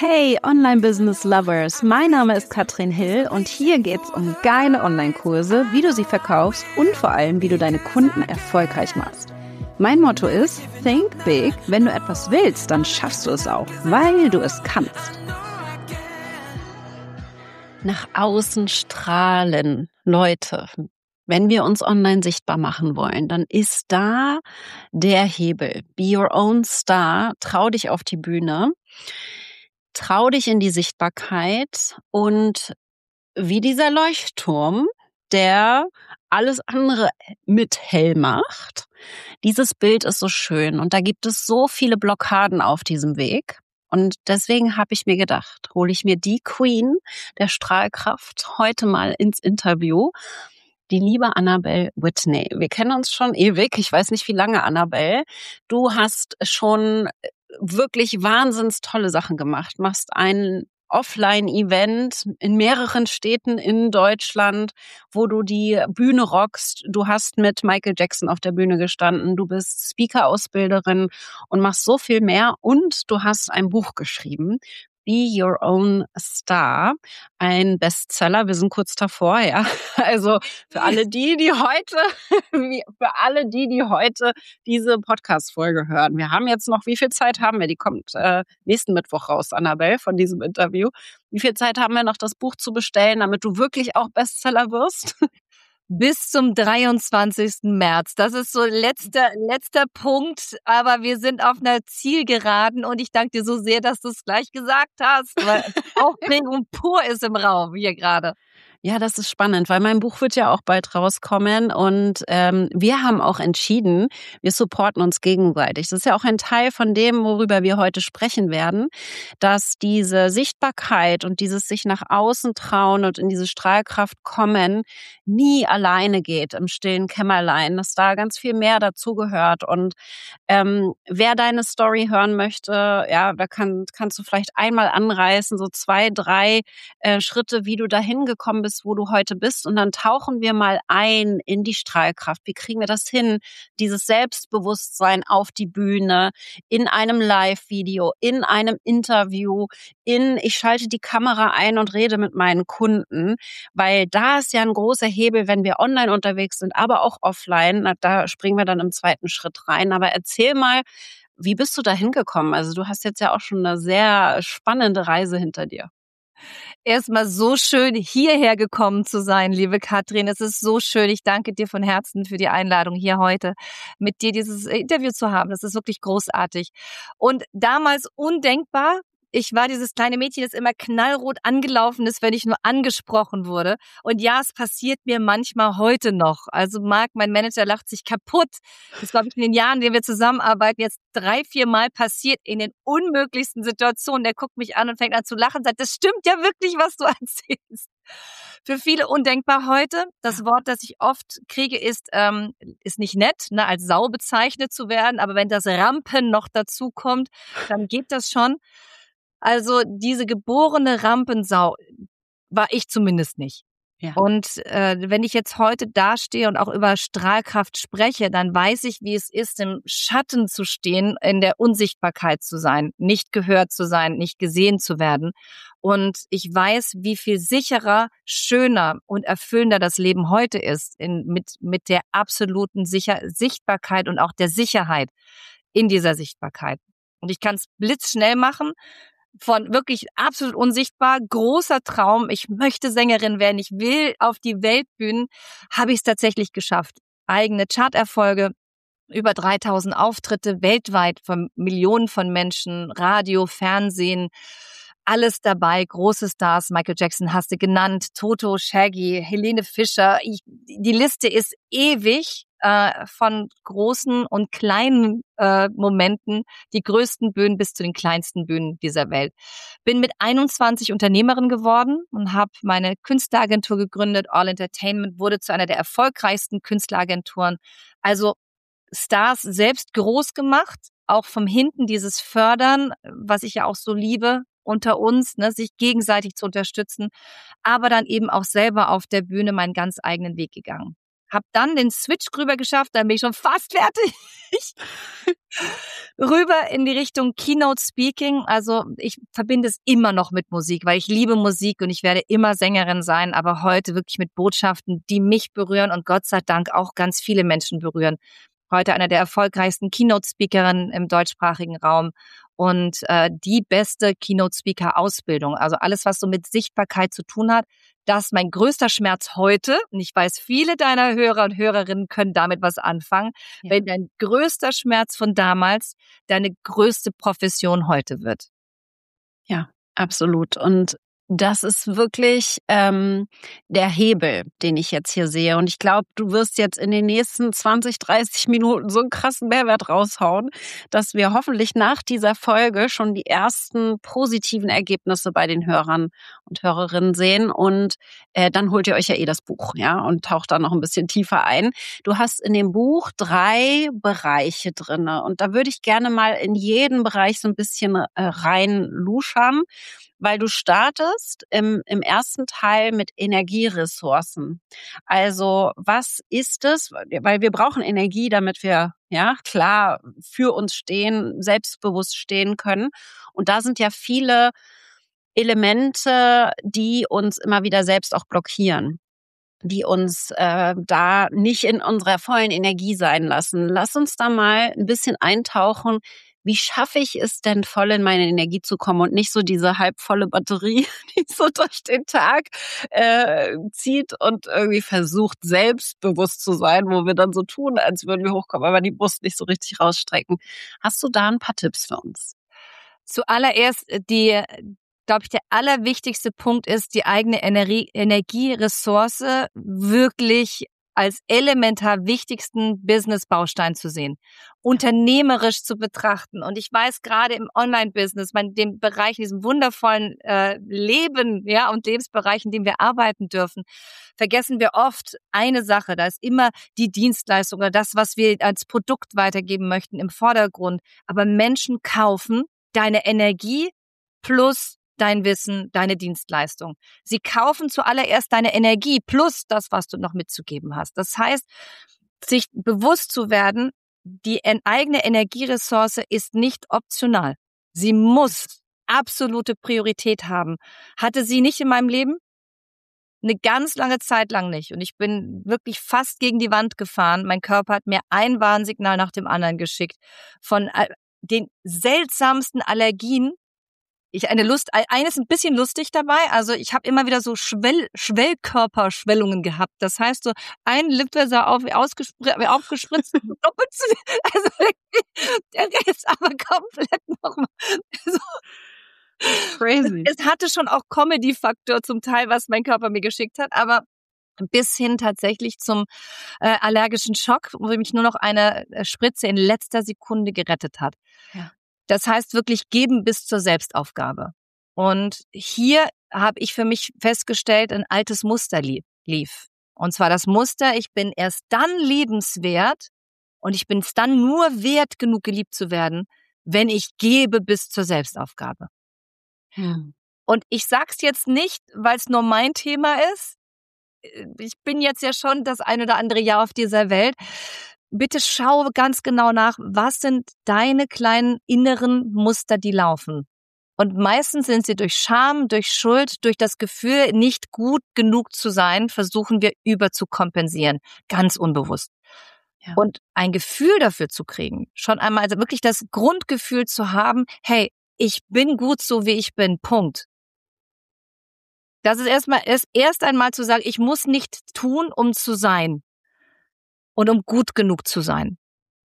Hey Online-Business-Lovers, mein Name ist Katrin Hill und hier geht's um geile Online-Kurse, wie du sie verkaufst und vor allem, wie du deine Kunden erfolgreich machst. Mein Motto ist, think big, wenn du etwas willst, dann schaffst du es auch, weil du es kannst. Nach außen strahlen, Leute. Wenn wir uns online sichtbar machen wollen, dann ist da der Hebel. Be your own star, trau dich auf die Bühne. Trau dich in die Sichtbarkeit und wie dieser Leuchtturm, der alles andere mit hell macht. Dieses Bild ist so schön und da gibt es so viele Blockaden auf diesem Weg. Und deswegen habe ich mir gedacht, hole ich mir die Queen der Strahlkraft heute mal ins Interview, die liebe Annabelle Whitney. Wir kennen uns schon ewig, ich weiß nicht wie lange, Annabelle. Du hast schon wirklich wahnsinns tolle Sachen gemacht. Machst ein Offline-Event in mehreren Städten in Deutschland, wo du die Bühne rockst. Du hast mit Michael Jackson auf der Bühne gestanden. Du bist Speaker-Ausbilderin und machst so viel mehr. Und du hast ein Buch geschrieben. Be Your Own Star, ein Bestseller. Wir sind kurz davor, ja. Also für alle die heute diese Podcast-Folge hören. Wir haben jetzt noch, wie viel Zeit haben wir? Die kommt nächsten Mittwoch raus, Annabelle, von diesem Interview. Wie viel Zeit haben wir noch, das Buch zu bestellen, damit du wirklich auch Bestseller wirst? Bis zum 23. März. Das ist so letzter Punkt, aber wir sind auf einer Zielgeraden und ich danke dir so sehr, dass du es gleich gesagt hast, weil Aufregung pur ist im Raum hier gerade. Ja, das ist spannend, weil mein Buch wird ja auch bald rauskommen und wir haben auch entschieden, wir supporten uns gegenseitig. Das ist ja auch ein Teil von dem, worüber wir heute sprechen werden, dass diese Sichtbarkeit und dieses sich nach außen trauen und in diese Strahlkraft kommen nie alleine geht im stillen Kämmerlein, dass da ganz viel mehr dazugehört. Und wer deine Story hören möchte, ja, da kannst du vielleicht einmal anreißen, so 2, 3 Schritte, wie du dahin gekommen bist, wo du heute bist. Und dann tauchen wir mal ein in die Strahlkraft. Wie kriegen wir das hin? Dieses Selbstbewusstsein auf die Bühne, in einem Live-Video, in einem Interview, ich schalte die Kamera ein und rede mit meinen Kunden, weil da ist ja ein großer Hebel, wenn wir online unterwegs sind, aber auch offline. Da springen wir dann im zweiten Schritt rein. Aber erzähl mal, wie bist du da hingekommen? Also du hast jetzt ja auch schon eine sehr spannende Reise hinter dir. Erstmal so schön, hierher gekommen zu sein, liebe Katrin. Es ist so schön. Ich danke dir von Herzen für die Einladung, hier heute mit dir dieses Interview zu haben. Das ist wirklich großartig. Und damals undenkbar. Ich war dieses kleine Mädchen, das immer knallrot angelaufen ist, wenn ich nur angesprochen wurde. Und ja, es passiert mir manchmal heute noch. Also Marc, mein Manager, lacht sich kaputt. Das glaube ich in den Jahren, in denen wir zusammenarbeiten, jetzt 3, 4 Mal passiert in den unmöglichsten Situationen. Der guckt mich an und fängt an zu lachen und sagt, das stimmt ja wirklich, was du erzählst. Für viele undenkbar heute. Das Wort, das ich oft kriege, ist nicht nett, ne, als Sau bezeichnet zu werden. Aber wenn das Rampen noch dazu kommt, dann geht das schon. Also diese geborene Rampensau war ich zumindest nicht. Ja. Und wenn ich jetzt heute dastehe und auch über Strahlkraft spreche, dann weiß ich, wie es ist, im Schatten zu stehen, in der Unsichtbarkeit zu sein, nicht gehört zu sein, nicht gesehen zu werden. Und ich weiß, wie viel sicherer, schöner und erfüllender das Leben heute ist, mit der absoluten Sichtbarkeit und auch der Sicherheit in dieser Sichtbarkeit. Und ich kann es blitzschnell machen. Von wirklich absolut unsichtbar, großer Traum, ich möchte Sängerin werden, ich will auf die Weltbühnen, habe ich es tatsächlich geschafft. Eigene Charterfolge, über 3000 Auftritte weltweit von Millionen von Menschen, Radio, Fernsehen, alles dabei, große Stars, Michael Jackson hast du genannt, Toto, Shaggy, Helene Fischer, die Liste ist ewig von großen und kleinen Momenten, die größten Bühnen bis zu den kleinsten Bühnen dieser Welt. Bin mit 21 Unternehmerin geworden und habe meine Künstleragentur gegründet. All Entertainment wurde zu einer der erfolgreichsten Künstleragenturen. Also Stars selbst groß gemacht, auch vom Hinten dieses Fördern, was ich ja auch so liebe, unter uns, ne, sich gegenseitig zu unterstützen, aber dann eben auch selber auf der Bühne meinen ganz eigenen Weg gegangen. Hab dann den Switch rüber geschafft, dann bin ich schon fast fertig. Rüber in die Richtung Keynote Speaking. Also ich verbinde es immer noch mit Musik, weil ich liebe Musik und ich werde immer Sängerin sein, aber heute wirklich mit Botschaften, die mich berühren und Gott sei Dank auch ganz viele Menschen berühren. Heute einer der erfolgreichsten Keynote-Speakerinnen im deutschsprachigen Raum und die beste Keynote-Speaker-Ausbildung. Also alles, was so mit Sichtbarkeit zu tun hat, das ist mein größter Schmerz heute. Und ich weiß, viele deiner Hörer und Hörerinnen können damit was anfangen, wenn dein größter Schmerz von damals deine größte Profession heute wird. Ja, absolut. Und das ist wirklich der Hebel, den ich jetzt hier sehe. Und ich glaube, du wirst jetzt in den nächsten 20, 30 Minuten so einen krassen Mehrwert raushauen, dass wir hoffentlich nach dieser Folge schon die ersten positiven Ergebnisse bei den Hörern und Hörerinnen sehen. Und dann holt ihr euch ja das Buch, ja, und taucht da noch ein bisschen tiefer ein. Du hast in dem Buch 3 Bereiche drinne. Und da würde ich gerne mal in jeden Bereich so ein bisschen reinluschern. Weil du startest im ersten Teil mit Energieressourcen. Also was ist es? Weil wir brauchen Energie, damit wir ja klar für uns stehen, selbstbewusst stehen können. Und da sind ja viele Elemente, die uns immer wieder selbst auch blockieren, die uns da nicht in unserer vollen Energie sein lassen. Lass uns da mal ein bisschen eintauchen. Wie schaffe ich es denn, voll in meine Energie zu kommen und nicht so diese halbvolle Batterie, die so durch den Tag zieht und irgendwie versucht, selbstbewusst zu sein, wo wir dann so tun, als würden wir hochkommen, aber die Brust nicht so richtig rausstrecken. Hast du da ein paar Tipps für uns? Zuallererst glaube ich, der allerwichtigste Punkt ist, die eigene Energieressource wirklich als elementar wichtigsten Business-Baustein zu sehen, unternehmerisch zu betrachten. Und ich weiß gerade im Online-Business, dem Bereich, in diesem wundervollen Leben, ja, und Lebensbereich, in dem wir arbeiten dürfen, vergessen wir oft eine Sache. Da ist immer die Dienstleistung oder das, was wir als Produkt weitergeben möchten, im Vordergrund. Aber Menschen kaufen deine Energie plus dein Wissen, deine Dienstleistung. Sie kaufen zuallererst deine Energie plus das, was du noch mitzugeben hast. Das heißt, sich bewusst zu werden, die eigene Energieressource ist nicht optional. Sie muss absolute Priorität haben. Hatte sie nicht in meinem Leben? Eine ganz lange Zeit lang nicht. Und ich bin wirklich fast gegen die Wand gefahren. Mein Körper hat mir ein Warnsignal nach dem anderen geschickt von den seltsamsten Allergien. Eines ein bisschen lustig dabei, also ich habe immer wieder so Schwellkörperschwellungen gehabt. Das heißt so ein Lipgloss aufgespritzt, doppelt zu, also der Rest aber komplett nochmal. So. Crazy. Es hatte schon auch Comedy-Faktor zum Teil, was mein Körper mir geschickt hat, aber bis hin tatsächlich zum allergischen Schock, wo mich nur noch eine Spritze in letzter Sekunde gerettet hat. Ja. Das heißt wirklich geben bis zur Selbstaufgabe. Und hier habe ich für mich festgestellt, ein altes Muster lief. Und zwar das Muster, ich bin erst dann liebenswert und ich bin es dann nur wert, genug geliebt zu werden, wenn ich gebe bis zur Selbstaufgabe. Und ich sag's jetzt nicht, weil es nur mein Thema ist. Ich bin jetzt ja schon das ein oder andere Jahr auf dieser Welt. Bitte schau ganz genau nach, was sind deine kleinen inneren Muster, die laufen. Und meistens sind sie durch Scham, durch Schuld, durch das Gefühl, nicht gut genug zu sein, versuchen wir überzukompensieren, ganz unbewusst. Ja. Und ein Gefühl dafür zu kriegen, schon einmal, also wirklich das Grundgefühl zu haben, hey, ich bin gut so, wie ich bin, Punkt. Das ist erst einmal zu sagen, ich muss nichts tun, um zu sein. Und um gut genug zu sein.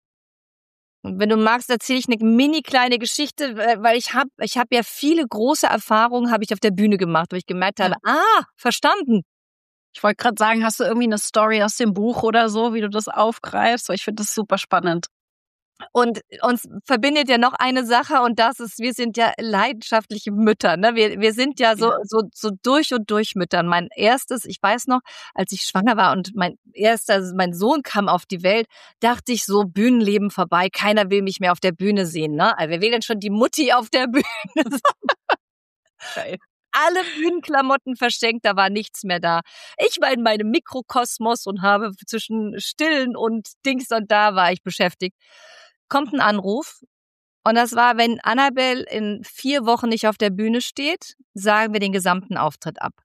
Und wenn du magst, erzähle ich eine mini kleine Geschichte, weil ich hab ja viele große Erfahrungen habe ich auf der Bühne gemacht, wo ich gemerkt habe, verstanden. Ich wollte gerade sagen, hast du irgendwie eine Story aus dem Buch oder so, wie du das aufgreifst? Weil ich finde das super spannend. Und uns verbindet ja noch eine Sache und das ist, wir sind ja leidenschaftliche Mütter, ne? Wir sind ja so durch und durch Mütter. Mein erstes, ich weiß noch, als ich schwanger war und mein Sohn kam auf die Welt, dachte ich so, Bühnenleben vorbei, keiner will mich mehr auf der Bühne sehen, ne? Also wer will denn schon die Mutti auf der Bühne? Geil. alle Bühnenklamotten verschenkt, da war nichts mehr da. Ich war in meinem Mikrokosmos und habe zwischen Stillen und Dings und da war ich beschäftigt. Kommt ein Anruf und das war, wenn Annabelle in 4 Wochen nicht auf der Bühne steht, sagen wir den gesamten Auftritt ab.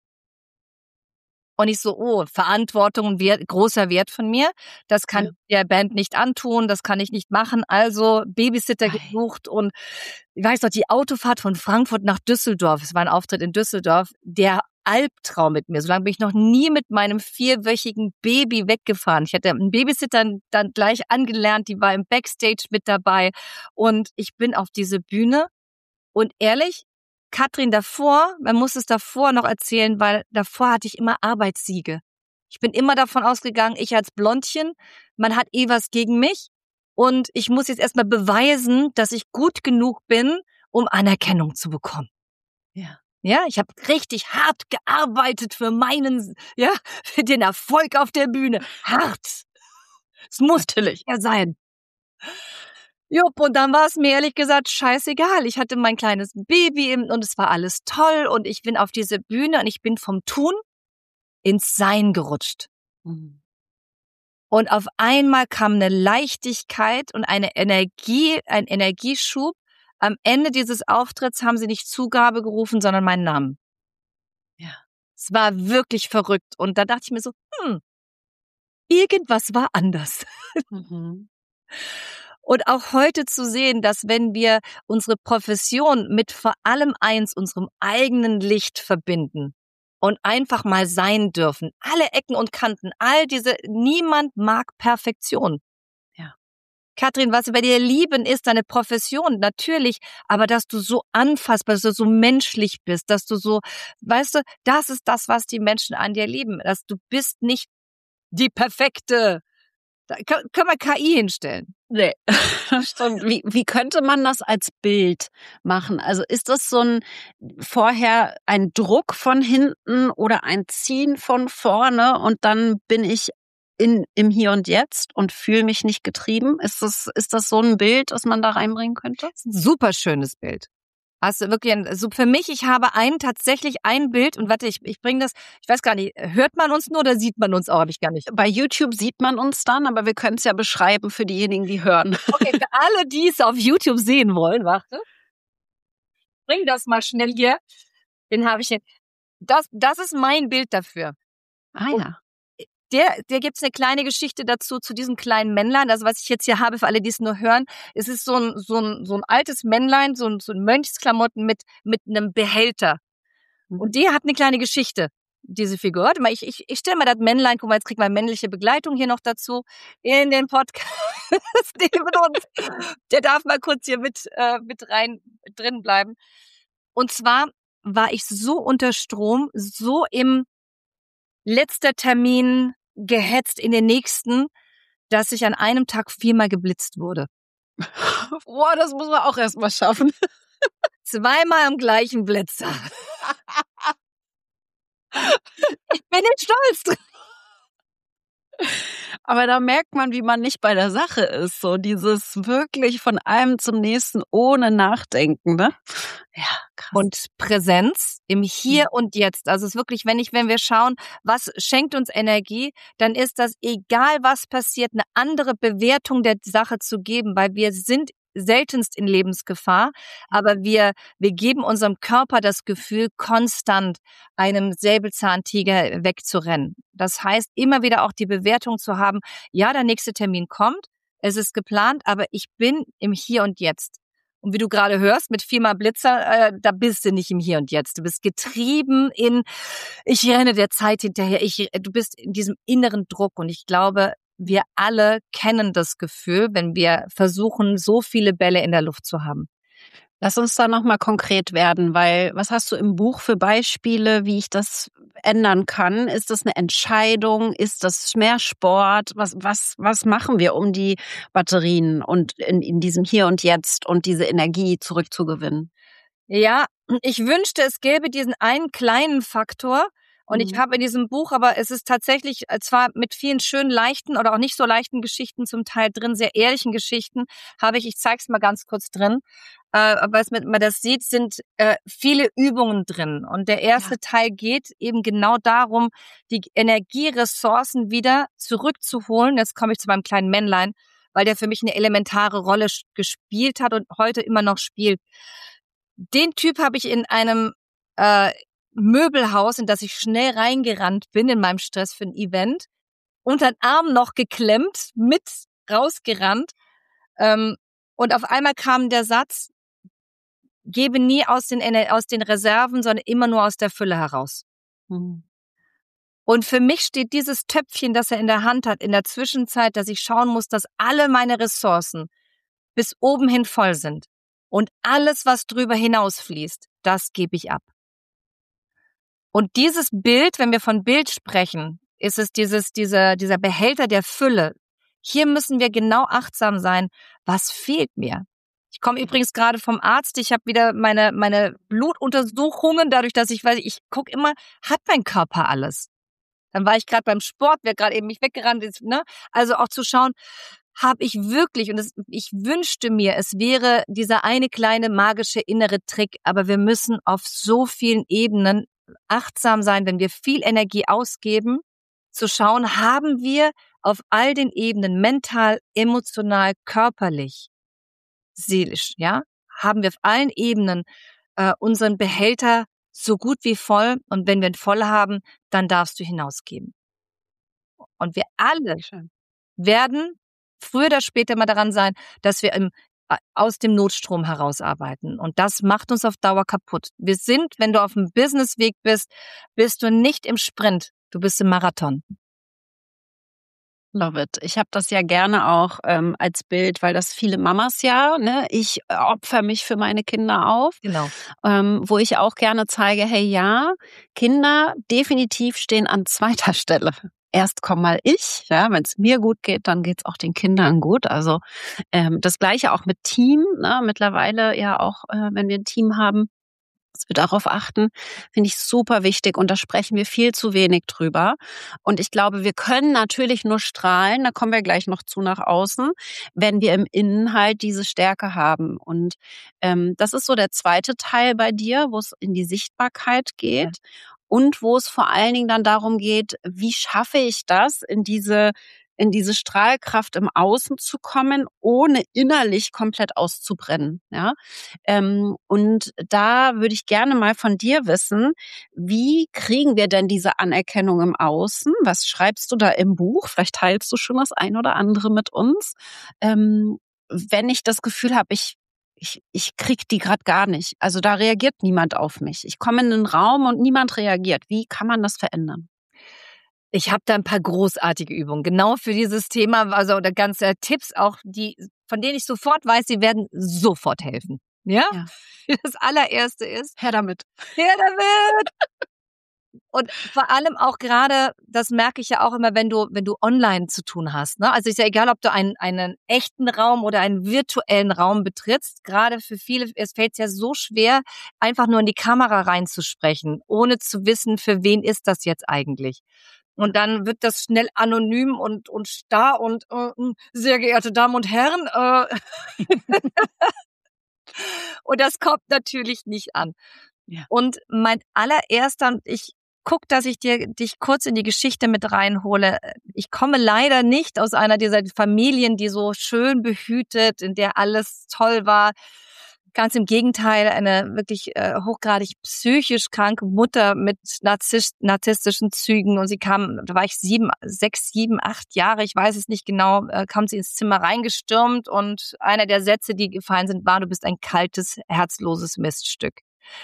Und ich so, Verantwortung, großer Wert von mir. Das kann ich der Band nicht antun, das kann ich nicht machen. Also Babysitter gesucht und ich weiß noch, die Autofahrt von Frankfurt nach Düsseldorf, es war ein Auftritt in Düsseldorf, der Albtraum mit mir. So lange bin ich noch nie mit meinem 4-wöchigen Baby weggefahren. Ich hatte einen Babysitter dann gleich angelernt, die war im Backstage mit dabei und ich bin auf diese Bühne und ehrlich, Katrin davor, man muss es davor noch erzählen, weil davor hatte ich immer Arbeitssiege. Ich bin immer davon ausgegangen, ich als Blondchen, man hat was gegen mich und ich muss jetzt erstmal beweisen, dass ich gut genug bin, um Anerkennung zu bekommen. Ja, ich habe richtig hart gearbeitet für für den Erfolg auf der Bühne. Hart. Es muss natürlich ja sein. Jupp, und dann war es mir ehrlich gesagt scheißegal. Ich hatte mein kleines Baby und es war alles toll und ich bin auf diese Bühne und ich bin vom Tun ins Sein gerutscht. Mhm. Und auf einmal kam eine Leichtigkeit und eine Energie, ein Energieschub. Am Ende dieses Auftritts haben sie nicht Zugabe gerufen, sondern meinen Namen. Ja. Es war wirklich verrückt. Und da dachte ich mir so, irgendwas war anders. Mhm. Und auch heute zu sehen, dass wenn wir unsere Profession mit vor allem unserem eigenen Licht verbinden und einfach mal sein dürfen, alle Ecken und Kanten, niemand mag Perfektion. Ja. Katrin, was wir bei dir lieben, ist deine Profession, natürlich, aber dass du so anfassbar, dass du so menschlich bist, dass du so, weißt du, das ist das, was die Menschen an dir lieben, dass du bist nicht die perfekte. Da können wir KI hinstellen. Nee, stimmt. Wie könnte man das als Bild machen? Also ist das vorher ein Druck von hinten oder ein Ziehen von vorne und dann bin ich im Hier und Jetzt und fühle mich nicht getrieben? Ist das so ein Bild, das man da reinbringen könnte? Das ist ein super schönes Bild. Also wirklich, für mich, ich habe tatsächlich ein Bild und warte, ich bringe das, ich weiß gar nicht, hört man uns nur oder sieht man uns auch, habe ich gar nicht. Bei YouTube sieht man uns dann, aber wir können es ja beschreiben für diejenigen, die hören. Okay, für alle, die es auf YouTube sehen wollen, warte. Bring das mal schnell hier. Den habe ich jetzt. Das ist mein Bild dafür. Ah ja. Und der gibt's eine kleine Geschichte dazu, zu diesem kleinen Männlein. Also was ich jetzt hier habe, für alle, die es nur hören, es ist so ein altes Männlein, so ein Mönchsklamotten mit einem Behälter. Und die hat eine kleine Geschichte, diese Figur. Warte mal, ich stelle mal das Männlein, guck mal, jetzt kriegt man männliche Begleitung hier noch dazu in den Podcast neben uns. Der darf mal kurz hier mit rein drin bleiben. Und zwar war ich so unter Strom, so im letzter Termin gehetzt in den nächsten, dass ich an einem Tag 4-mal geblitzt wurde. Boah, das muss man auch erstmal schaffen. 2-mal am gleichen Blitzer. Ich bin nicht stolz drin. Aber da merkt man, wie man nicht bei der Sache ist. So dieses wirklich von einem zum nächsten ohne Nachdenken, ne? Ja, krass. Und Präsenz im Hier und Jetzt. Also es ist wirklich, wenn wir schauen, was schenkt uns Energie, dann ist das, egal was passiert, eine andere Bewertung der Sache zu geben, weil wir sind seltenst in Lebensgefahr, aber wir geben unserem Körper das Gefühl, konstant einem Säbelzahntiger wegzurennen. Das heißt, immer wieder auch die Bewertung zu haben, ja, der nächste Termin kommt, es ist geplant, aber ich bin im Hier und Jetzt. Und wie du gerade hörst, mit 4-mal Blitzer, da bist du nicht im Hier und Jetzt. Du bist getrieben ich renne der Zeit hinterher, du bist in diesem inneren Druck und ich glaube, wir alle kennen das Gefühl, wenn wir versuchen, so viele Bälle in der Luft zu haben. Lass uns da nochmal konkret werden, weil was hast du im Buch für Beispiele, wie ich das ändern kann? Ist das eine Entscheidung? Ist das mehr Sport? Was machen wir, um die Batterien und in diesem Hier und Jetzt und diese Energie zurückzugewinnen? Ja, ich wünschte, es gäbe diesen einen kleinen Faktor. Und ich habe in diesem Buch, aber es ist tatsächlich zwar mit vielen schönen, leichten oder auch nicht so leichten Geschichten zum Teil drin, sehr ehrlichen Geschichten, ich zeig's mal ganz kurz drin. was man das sieht, sind viele Übungen drin. Und der erste Teil geht eben genau darum, die Energieressourcen wieder zurückzuholen. Jetzt komme ich zu meinem kleinen Männlein, weil der für mich eine elementare Rolle gespielt hat und heute immer noch spielt. Den Typ habe ich in einem Möbelhaus, in das ich schnell reingerannt bin in meinem Stress für ein Event, unter den Arm noch geklemmt, mit rausgerannt. Und auf einmal kam der Satz, gebe nie aus den Reserven, sondern immer nur aus der Fülle heraus. Mhm. Und für mich steht dieses Töpfchen, das er in der Hand hat, in der Zwischenzeit, dass ich schauen muss, dass alle meine Ressourcen bis oben hin voll sind. Und alles, was drüber hinausfließt, das gebe ich ab. Und dieses Bild, wenn wir von Bild sprechen, ist es dieser Behälter der Fülle. Hier müssen wir genau achtsam sein, was fehlt mir. Ich komme übrigens gerade vom Arzt, ich habe wieder meine Blutuntersuchungen, dadurch, dass ich gucke immer, hat mein Körper alles? Dann war ich gerade beim Sport, wer gerade eben mich weggerannt ist, ne? Also auch zu schauen, habe ich wirklich, und ich wünschte mir, es wäre dieser eine kleine magische innere Trick, aber wir müssen auf so vielen Ebenen achtsam sein, wenn wir viel Energie ausgeben, zu schauen, haben wir auf all den Ebenen, mental, emotional, körperlich, seelisch, ja, haben wir auf allen Ebenen unseren Behälter so gut wie voll, und wenn wir ihn voll haben, dann darfst du hinausgeben. Und wir alle werden früher oder später mal daran sein, dass wir aus dem Notstrom herausarbeiten. Und das macht uns auf Dauer kaputt. Wir sind, wenn du auf dem Businessweg bist du nicht im Sprint, du bist im Marathon. Love it. Ich habe das ja gerne auch als Bild, weil das viele Mamas ne, ich opfer mich für meine Kinder auf. Genau. Wo ich auch gerne zeige, hey ja, Kinder definitiv stehen an zweiter Stelle. Erst komm mal ich, ja, wenn es mir gut geht, dann geht's auch den Kindern gut. Also das Gleiche auch mit Team, ne, mittlerweile ja auch, wenn wir ein Team haben, dass wir darauf achten, finde ich super wichtig, und da sprechen wir viel zu wenig drüber. Und ich glaube, wir können natürlich nur strahlen, da kommen wir gleich noch zu, nach außen, wenn wir im Innen halt diese Stärke haben. Und das ist so der zweite Teil bei dir, wo es in die Sichtbarkeit geht. Ja. Und wo es vor allen Dingen dann darum geht, wie schaffe ich das, in diese Strahlkraft im Außen zu kommen, ohne innerlich komplett auszubrennen. Ja? Und da würde ich gerne mal von dir wissen, wie kriegen wir denn diese Anerkennung im Außen? Was schreibst du da im Buch? Vielleicht teilst du schon das ein oder andere mit uns. Wenn ich das Gefühl habe, ich krieg die gerade gar nicht. Also da reagiert niemand auf mich. Ich komme in einen Raum und niemand reagiert. Wie kann man das verändern? Ich habe da ein paar großartige Übungen, genau für dieses Thema, also oder ganze Tipps auch, von denen ich sofort weiß, sie werden sofort helfen. Ja? Das allererste ist, her damit. Her damit! Und vor allem auch gerade, das merke ich ja auch immer, wenn du online zu tun hast. Ne? Also ist ja egal, ob du einen echten Raum oder einen virtuellen Raum betrittst. Gerade für viele, es fällt ja so schwer, einfach nur in die Kamera reinzusprechen, ohne zu wissen, für wen ist das jetzt eigentlich. Und dann wird das schnell anonym und starr und sehr geehrte Damen und Herren. Und das kommt natürlich nicht an. Ja. Und mein allererster, und ich guck, dass ich dich kurz in die Geschichte mit reinhole. Ich komme leider nicht aus einer dieser Familien, die so schön behütet, in der alles toll war. Ganz im Gegenteil, eine wirklich hochgradig psychisch kranke Mutter mit narzisstischen Zügen. Und sie kam, da war ich 6, 7, 8 Jahre, ich weiß es nicht genau, kam sie ins Zimmer reingestürmt. Und einer der Sätze, die gefallen sind, war: Du bist ein kaltes, herzloses Miststück.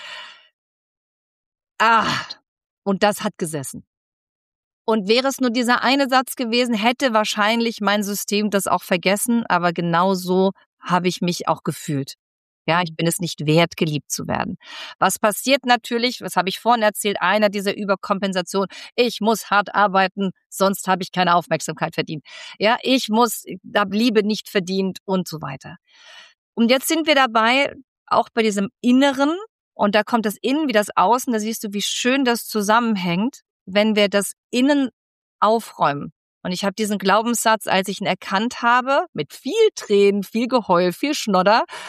Und das hat gesessen. Und wäre es nur dieser eine Satz gewesen, hätte wahrscheinlich mein System das auch vergessen. Aber genau so habe ich mich auch gefühlt. Ja, ich bin es nicht wert, geliebt zu werden. Was passiert natürlich, was habe ich vorhin erzählt, einer dieser Überkompensation. Ich muss hart arbeiten, sonst habe ich keine Aufmerksamkeit verdient. Ja, ich habe Liebe nicht verdient und so weiter. Und jetzt sind wir dabei, auch bei diesem Inneren, und da kommt das Innen wie das Außen, da siehst du, wie schön das zusammenhängt, wenn wir das Innen aufräumen. Und ich habe diesen Glaubenssatz, als ich ihn erkannt habe, mit viel Tränen, viel Geheul, viel Schnodder, habe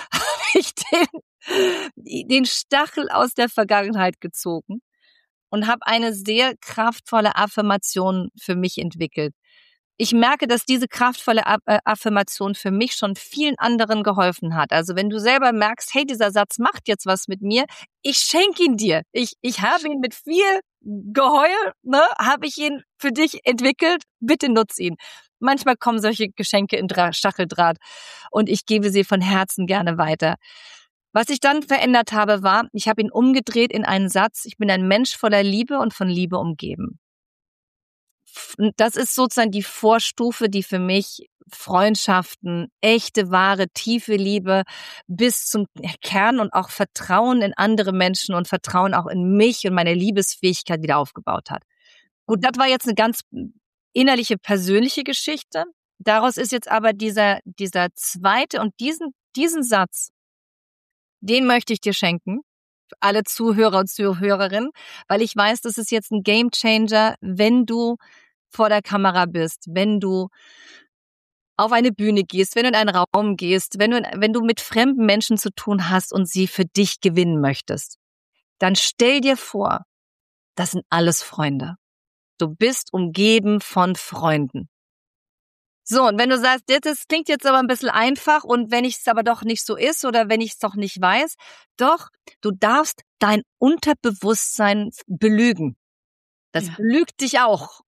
ich den Stachel aus der Vergangenheit gezogen und habe eine sehr kraftvolle Affirmation für mich entwickelt. Ich merke, dass diese kraftvolle Affirmation für mich schon vielen anderen geholfen hat. Also wenn du selber merkst, hey, dieser Satz macht jetzt was mit mir, ich schenke ihn dir. Ich habe ihn mit viel Geheul, habe ich ihn für dich entwickelt. Bitte nutz ihn. Manchmal kommen solche Geschenke in Stacheldraht und ich gebe sie von Herzen gerne weiter. Was ich dann verändert habe, war, ich habe ihn umgedreht in einen Satz, ich bin ein Mensch voller Liebe und von Liebe umgeben. Das ist sozusagen die Vorstufe, die für mich Freundschaften, echte, wahre, tiefe Liebe bis zum Kern und auch Vertrauen in andere Menschen und Vertrauen auch in mich und meine Liebesfähigkeit wieder aufgebaut hat. Gut, das war jetzt eine ganz innerliche, persönliche Geschichte. Daraus ist jetzt aber dieser zweite und diesen Satz, den möchte ich dir schenken. Alle Zuhörer und Zuhörerinnen, weil ich weiß, das ist jetzt ein Gamechanger, wenn du vor der Kamera bist, wenn du auf eine Bühne gehst, wenn du in einen Raum gehst, wenn du mit fremden Menschen zu tun hast und sie für dich gewinnen möchtest. Dann stell dir vor, das sind alles Freunde. Du bist umgeben von Freunden. So, und wenn du sagst, das klingt jetzt aber ein bisschen einfach und wenn es aber doch nicht so ist oder wenn ich es doch nicht weiß, doch, du darfst dein Unterbewusstsein belügen. Das belügt dich auch.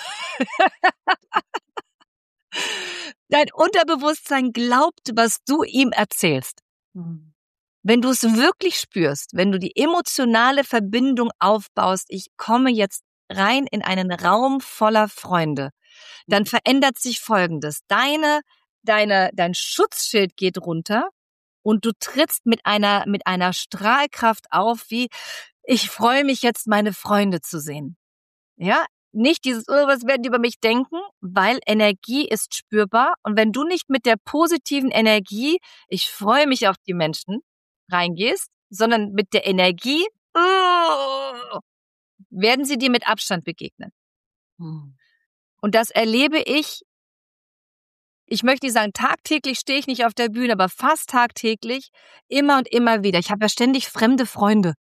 Dein Unterbewusstsein glaubt, was du ihm erzählst. Wenn du es wirklich spürst, wenn du die emotionale Verbindung aufbaust, ich komme jetzt rein in einen Raum voller Freunde, dann verändert sich Folgendes. Dein Schutzschild geht runter und du trittst mit einer Strahlkraft auf, wie ich freue mich jetzt, meine Freunde zu sehen. Ja, nicht dieses, oh, was werden die über mich denken, weil Energie ist spürbar und wenn du nicht mit der positiven Energie, ich freue mich auf die Menschen, reingehst, sondern mit der Energie, werden sie dir mit Abstand begegnen. Und das erlebe ich möchte nicht sagen, tagtäglich stehe ich nicht auf der Bühne, aber fast tagtäglich, immer und immer wieder. Ich habe ja ständig fremde Freunde.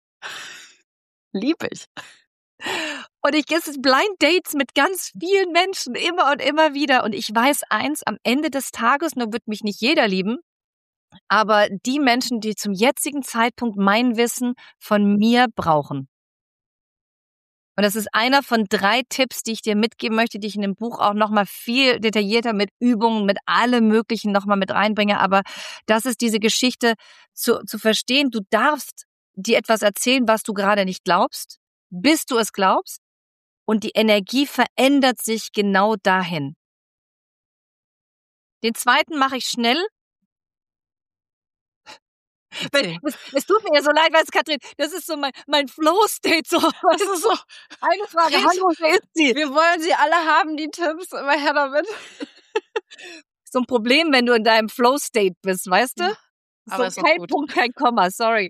Liebe ich. Und ich gehe Blind Dates mit ganz vielen Menschen, immer und immer wieder. Und ich weiß eins, am Ende des Tages, nur wird mich nicht jeder lieben, aber die Menschen, die zum jetzigen Zeitpunkt mein Wissen von mir brauchen. Und das ist einer von 3 Tipps, die ich dir mitgeben möchte, die ich in dem Buch auch nochmal viel detaillierter mit Übungen, mit allem Möglichen nochmal mit reinbringe. Aber das ist diese Geschichte zu verstehen. Du darfst dir etwas erzählen, was du gerade nicht glaubst, bis du es glaubst. Und die Energie verändert sich genau dahin. Den zweiten mache ich schnell. Es tut mir ja so leid, weißt du, Katrin, das ist so mein Flow-State. So. Das ist so eine Frage. Hallo, wer ist sie? Wir wollen sie alle haben, die Tipps. Immer her damit. So ein Problem, wenn du in deinem Flow-State bist, weißt du? Ja, aber so kein Punkt, kein Komma, sorry.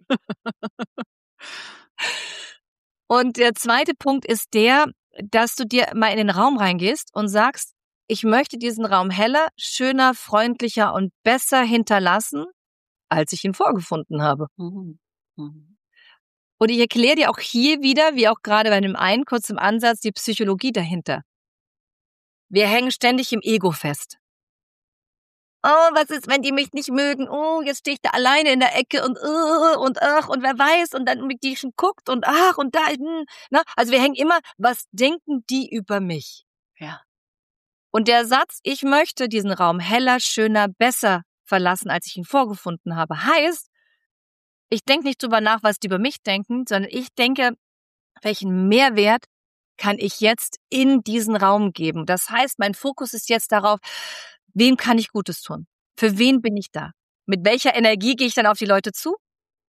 Und der zweite Punkt ist der, dass du dir mal in den Raum reingehst und sagst, ich möchte diesen Raum heller, schöner, freundlicher und besser hinterlassen, als ich ihn vorgefunden habe. Und ich erkläre dir auch hier wieder, wie auch gerade bei dem einen kurz im Ansatz, die Psychologie dahinter. Wir hängen ständig im Ego fest. Oh, was ist, wenn die mich nicht mögen? Oh, jetzt stehe ich da alleine in der Ecke und ach, und wer weiß, und dann mit die schon guckt und ach, und da, na, also wir hängen immer, was denken die über mich? Ja. Und der Satz, ich möchte diesen Raum heller, schöner, besser verlassen, als ich ihn vorgefunden habe, heißt, ich denke nicht drüber nach, was die über mich denken, sondern ich denke, welchen Mehrwert kann ich jetzt in diesen Raum geben? Das heißt, mein Fokus ist jetzt darauf, wem kann ich Gutes tun? Für wen bin ich da? Mit welcher Energie gehe ich dann auf die Leute zu?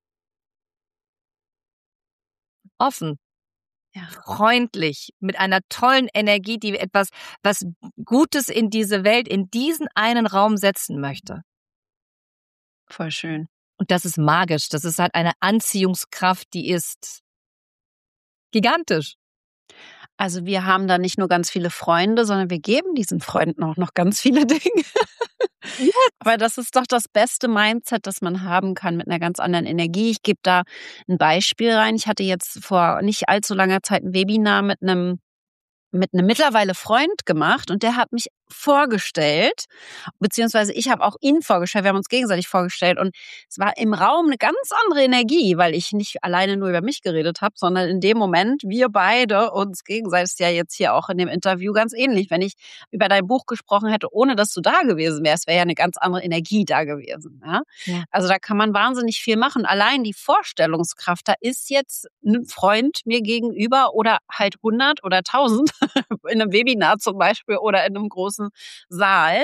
Offen. Ja. Freundlich, mit einer tollen Energie, die etwas, was Gutes in diese Welt, in diesen einen Raum setzen möchte. Voll schön. Und das ist magisch. Das ist halt eine Anziehungskraft, die ist gigantisch. Also wir haben da nicht nur ganz viele Freunde, sondern wir geben diesen Freunden auch noch ganz viele Dinge. Ja. Aber das ist doch das beste Mindset, das man haben kann mit einer ganz anderen Energie. Ich gebe da ein Beispiel rein. Ich hatte jetzt vor nicht allzu langer Zeit ein Webinar mit einem mittlerweile Freund gemacht und der hat mich vorgestellt, beziehungsweise ich habe auch ihn vorgestellt, wir haben uns gegenseitig vorgestellt und es war im Raum eine ganz andere Energie, weil ich nicht alleine nur über mich geredet habe, sondern in dem Moment wir beide uns gegenseitig, ist ja jetzt hier auch in dem Interview ganz ähnlich. Wenn ich über dein Buch gesprochen hätte, ohne dass du da gewesen wärst, wäre ja eine ganz andere Energie da gewesen. Ja? Ja. Also da kann man wahnsinnig viel machen. Allein die Vorstellungskraft, da ist jetzt ein Freund mir gegenüber oder halt 100 oder 1000 in einem Webinar zum Beispiel oder in einem großen Saal.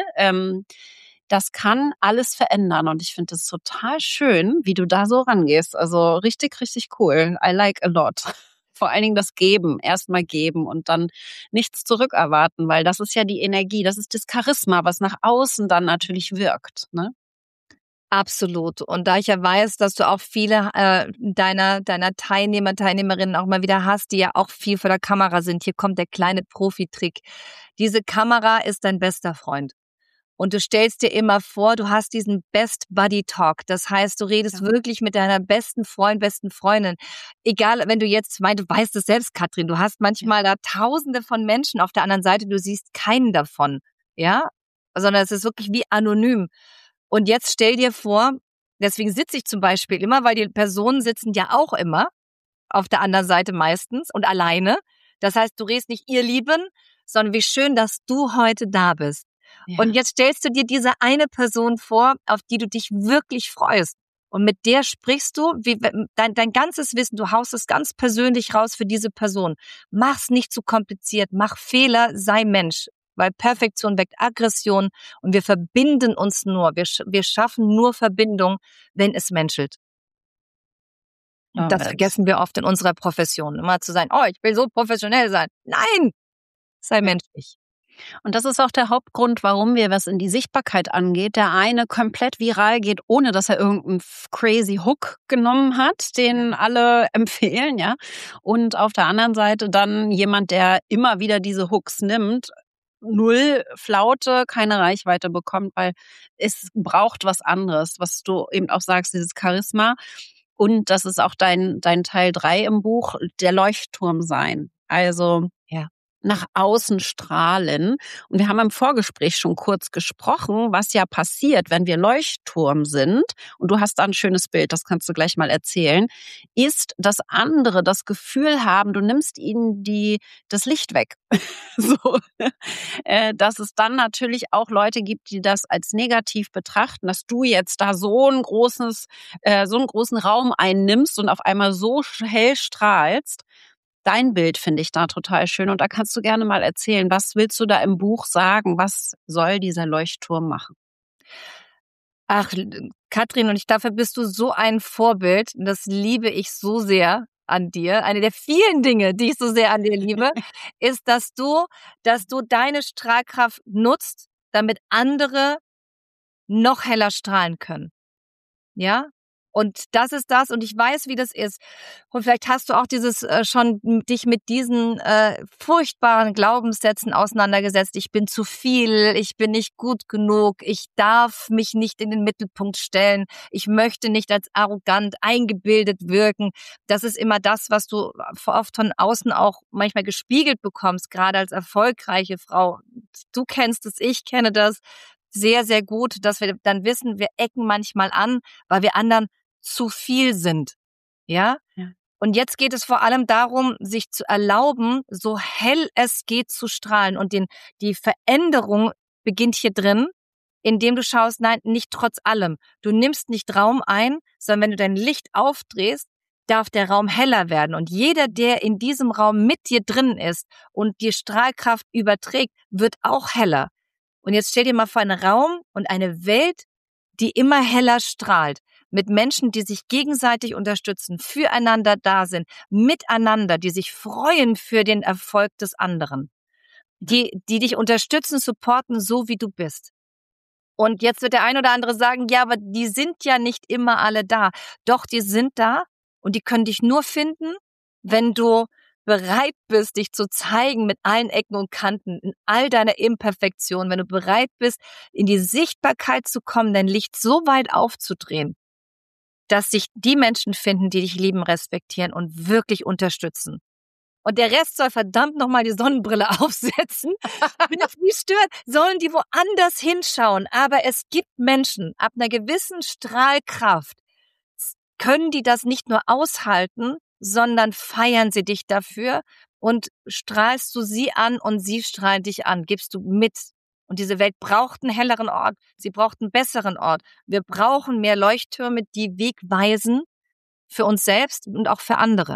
Das kann alles verändern und ich finde es total schön, wie du da so rangehst. Also richtig, richtig cool. I like a lot. Vor allen Dingen das Geben, erstmal geben und dann nichts zurückerwarten, weil das ist ja die Energie, das ist das Charisma, was nach außen dann natürlich wirkt. Ne? Absolut. Und da ich ja weiß, dass du auch viele deiner Teilnehmer, Teilnehmerinnen auch mal wieder hast, die ja auch viel vor der Kamera sind. Hier kommt der kleine Profitrick. Diese Kamera ist dein bester Freund. Und du stellst dir immer vor, du hast diesen Best Buddy Talk. Das heißt, du redest wirklich mit deiner besten Freund, besten Freundin. Egal, wenn du jetzt, du weißt es selbst, Katrin, du hast manchmal da Tausende von Menschen auf der anderen Seite, du siehst keinen davon. Ja? Sondern es ist wirklich wie anonym. Und jetzt stell dir vor, deswegen sitze ich zum Beispiel immer, weil die Personen sitzen ja auch immer auf der anderen Seite meistens und alleine. Das heißt, du redest nicht ihr Lieben, sondern wie schön, dass du heute da bist. Ja. Und jetzt stellst du dir diese eine Person vor, auf die du dich wirklich freust. Und mit der sprichst du, wie dein ganzes Wissen, du haust es ganz persönlich raus für diese Person. Mach's nicht zu kompliziert, mach Fehler, sei Mensch. Weil Perfektion weckt Aggression und wir verbinden uns nur. Wir schaffen nur Verbindung, wenn es menschelt. Und das vergessen wir oft in unserer Profession. Immer zu sein, ich will so professionell sein. Nein, sei menschlich. Und das ist auch der Hauptgrund, warum wir, was in die Sichtbarkeit angeht, der eine komplett viral geht, ohne dass er irgendeinen crazy Hook genommen hat, den alle empfehlen, ja. Und auf der anderen Seite dann jemand, der immer wieder diese Hooks nimmt, null Flaute, keine Reichweite bekommt, weil es braucht was anderes, was du eben auch sagst, dieses Charisma. Und das ist auch dein Teil 3 im Buch, der Leuchtturm sein. Also nach außen strahlen. Und wir haben im Vorgespräch schon kurz gesprochen, was ja passiert, wenn wir Leuchtturm sind. Und du hast da ein schönes Bild, das kannst du gleich mal erzählen. Ist, dass andere das Gefühl haben, du nimmst ihnen das Licht weg. So, dass es dann natürlich auch Leute gibt, die das als negativ betrachten, dass du jetzt da so einen großen Raum einnimmst und auf einmal so hell strahlst. Dein Bild finde ich da total schön und da kannst du gerne mal erzählen, was willst du da im Buch sagen? Was soll dieser Leuchtturm machen? Ach, Katrin, und dafür bist du so ein Vorbild. Das liebe ich so sehr an dir. Eine der vielen Dinge, die ich so sehr an dir liebe, ist, dass du deine Strahlkraft nutzt, damit andere noch heller strahlen können. Ja? Und das ist das, und ich weiß, wie das ist. Und vielleicht hast du auch schon dich mit diesen furchtbaren Glaubenssätzen auseinandergesetzt. Ich bin zu viel, ich bin nicht gut genug, ich darf mich nicht in den Mittelpunkt stellen, ich möchte nicht als arrogant eingebildet wirken. Das ist immer das, was du oft von außen auch manchmal gespiegelt bekommst, gerade als erfolgreiche Frau. Du kennst es, ich kenne das sehr, sehr gut, dass wir dann wissen, wir ecken manchmal an, weil wir anderen zu viel sind. Ja? Und jetzt geht es vor allem darum, sich zu erlauben, so hell es geht zu strahlen. Und die Veränderung beginnt hier drin, indem du schaust, nein, nicht trotz allem. Du nimmst nicht Raum ein, sondern wenn du dein Licht aufdrehst, darf der Raum heller werden. Und jeder, der in diesem Raum mit dir drin ist und die Strahlkraft überträgt, wird auch heller. Und jetzt stell dir mal vor einen Raum und eine Welt, die immer heller strahlt. Mit Menschen, die sich gegenseitig unterstützen, füreinander da sind, miteinander, die sich freuen für den Erfolg des anderen, die dich unterstützen, supporten, so wie du bist. Und jetzt wird der ein oder andere sagen, ja, aber die sind ja nicht immer alle da. Doch, die sind da und die können dich nur finden, wenn du bereit bist, dich zu zeigen mit allen Ecken und Kanten, in all deiner Imperfektion, wenn du bereit bist, in die Sichtbarkeit zu kommen, dein Licht so weit aufzudrehen, dass sich die Menschen finden, die dich lieben, respektieren und wirklich unterstützen. Und der Rest soll verdammt nochmal die Sonnenbrille aufsetzen. Wenn das nicht stört, sollen die woanders hinschauen. Aber es gibt Menschen, ab einer gewissen Strahlkraft können die das nicht nur aushalten, sondern feiern sie dich dafür und strahlst du sie an und sie strahlen dich an, gibst du mit. Und diese Welt braucht einen helleren Ort, sie braucht einen besseren Ort. Wir brauchen mehr Leuchttürme, die Weg weisen für uns selbst und auch für andere.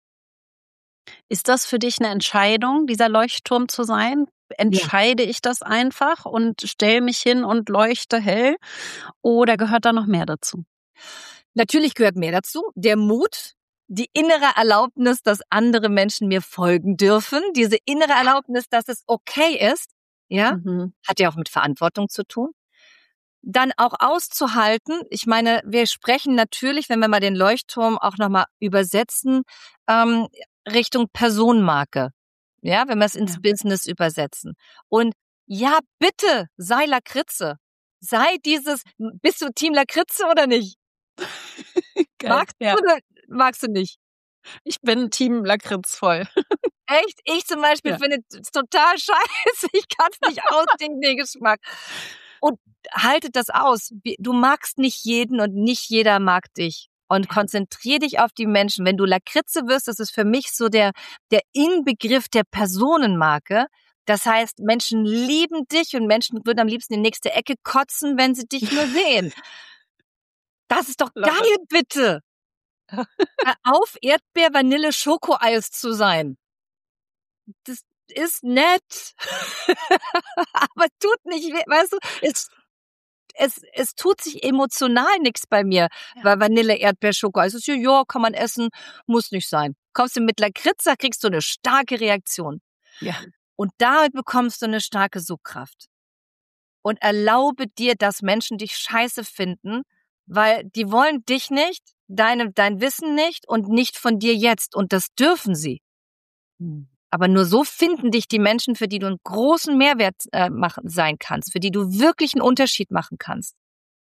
Ist das für dich eine Entscheidung, dieser Leuchtturm zu sein? Entscheide ich das einfach und stelle mich hin und leuchte hell? Oder gehört da noch mehr dazu? Natürlich gehört mehr dazu. Der Mut, die innere Erlaubnis, dass andere Menschen mir folgen dürfen. Diese innere Erlaubnis, dass es okay ist, ja, hat ja auch mit Verantwortung zu tun. Dann auch auszuhalten. Ich meine, wir sprechen natürlich, wenn wir mal den Leuchtturm auch nochmal übersetzen, Richtung Personenmarke. Ja, wenn wir es ins Business übersetzen. Und ja, bitte, sei Lakritze. Sei bist du Team Lakritze oder nicht? Magst du oder magst du nicht? Ich bin Team Lakritz voll. Echt? Ich zum Beispiel finde es total scheiße. Ich kann es nicht ausdenken, den Geschmack. Und haltet das aus. Du magst nicht jeden und nicht jeder mag dich. Und konzentrier dich auf die Menschen. Wenn du Lakritze wirst, das ist für mich so der Inbegriff der Personenmarke. Das heißt, Menschen lieben dich und Menschen würden am liebsten in die nächste Ecke kotzen, wenn sie dich nur sehen. Das ist doch geil, bitte. Hör auf, Erdbeer, Vanille, Schokoeis zu sein. Das ist nett. Aber tut nicht weh, weißt du, es tut sich emotional nichts bei mir, weil Vanille, Erdbeer, Schokoeis ist ja, kann man essen, muss nicht sein. Kommst du mit Lakritza, kriegst du eine starke Reaktion. Ja. Und damit bekommst du eine starke Sogkraft. Und erlaube dir, dass Menschen dich scheiße finden, weil die wollen dich nicht, dein Wissen nicht und nicht von dir jetzt. Und das dürfen sie. Aber nur so finden dich die Menschen, für die du einen großen Mehrwert sein kannst, für die du wirklich einen Unterschied machen kannst.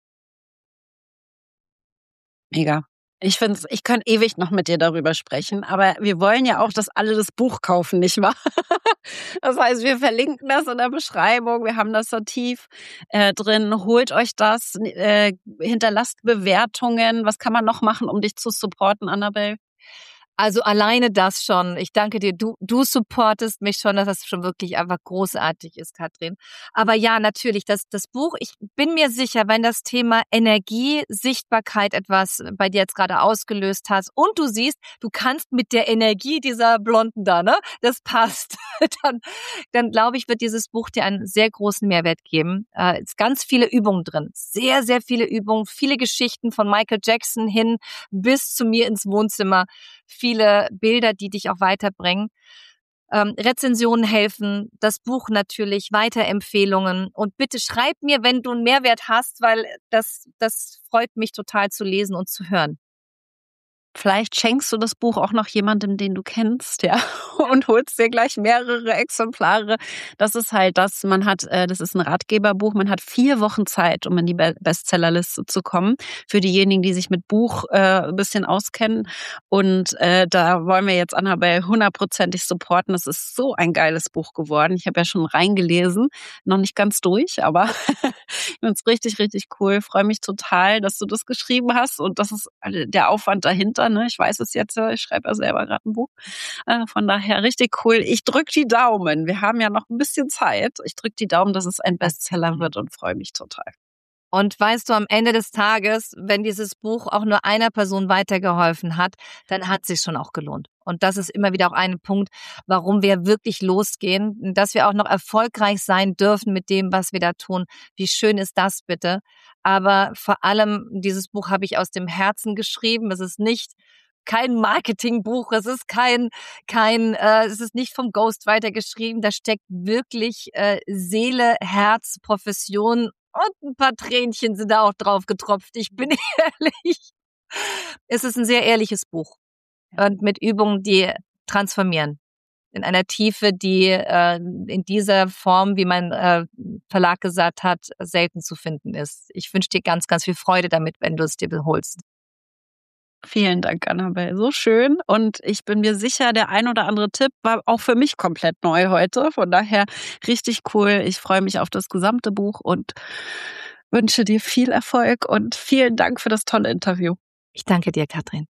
Mega. Ich könnte ewig noch mit dir darüber sprechen, aber wir wollen ja auch, dass alle das Buch kaufen, nicht wahr? Das heißt, wir verlinken das in der Beschreibung, wir haben das Stativ drin, holt euch das, hinterlasst Bewertungen. Was kann man noch machen, um dich zu supporten, Annabelle? Also alleine das schon. Ich danke dir. Du supportest mich schon, dass das schon wirklich einfach großartig ist, Katrin. Aber ja, natürlich, das Buch, ich bin mir sicher, wenn das Thema Energie, Sichtbarkeit etwas bei dir jetzt gerade ausgelöst hast und du siehst, du kannst mit der Energie dieser Blonden da, ne, das passt, dann glaube ich, wird dieses Buch dir einen sehr großen Mehrwert geben. Es ist ganz viele Übungen drin. Sehr, sehr viele Übungen, viele Geschichten von Michael Jackson hin bis zu mir ins Wohnzimmer. Viele Bilder, die dich auch weiterbringen. Rezensionen helfen, das Buch natürlich, Weiterempfehlungen. Und bitte schreib mir, wenn du einen Mehrwert hast, weil das freut mich total zu lesen und zu hören. Vielleicht schenkst du das Buch auch noch jemandem, den du kennst, ja, und holst dir gleich mehrere Exemplare. Das ist halt das, das ist ein Ratgeberbuch, man hat 4 Wochen Zeit, um in die Bestsellerliste zu kommen, für diejenigen, die sich mit Buch ein bisschen auskennen. Und da wollen wir jetzt Annabelle 100%ig supporten. Das ist so ein geiles Buch geworden. Ich habe ja schon reingelesen, noch nicht ganz durch, aber ich finde es richtig, richtig cool. Freue mich total, dass du das geschrieben hast und das ist der Aufwand dahinter. Ne? Ich weiß es jetzt, ich schreibe ja selber gerade ein Buch. Von daher richtig cool. Ich drücke die Daumen. Wir haben ja noch ein bisschen Zeit. Ich drücke die Daumen, dass es ein Bestseller wird und freue mich total. Und weißt du, am Ende des Tages, wenn dieses Buch auch nur einer Person weitergeholfen hat, dann hat es sich schon auch gelohnt. Und das ist immer wieder auch ein Punkt, warum wir wirklich losgehen, dass wir auch noch erfolgreich sein dürfen mit dem, was wir da tun. Wie schön ist das bitte? Aber vor allem, dieses Buch habe ich aus dem Herzen geschrieben. Es ist nicht kein Marketingbuch, es ist es ist nicht vom Ghostwriter geschrieben. Da steckt wirklich Seele, Herz, Profession und ein paar Tränchen sind da auch drauf getropft. Ich bin ehrlich. Es ist ein sehr ehrliches Buch. Und mit Übungen, die transformieren. In einer Tiefe, die in dieser Form, wie mein Verlag gesagt hat, selten zu finden ist. Ich wünsche dir ganz, ganz viel Freude damit, wenn du es dir holst. Vielen Dank, Annabelle. So schön. Und ich bin mir sicher, der ein oder andere Tipp war auch für mich komplett neu heute. Von daher richtig cool. Ich freue mich auf das gesamte Buch und wünsche dir viel Erfolg und vielen Dank für das tolle Interview. Ich danke dir, Katrin.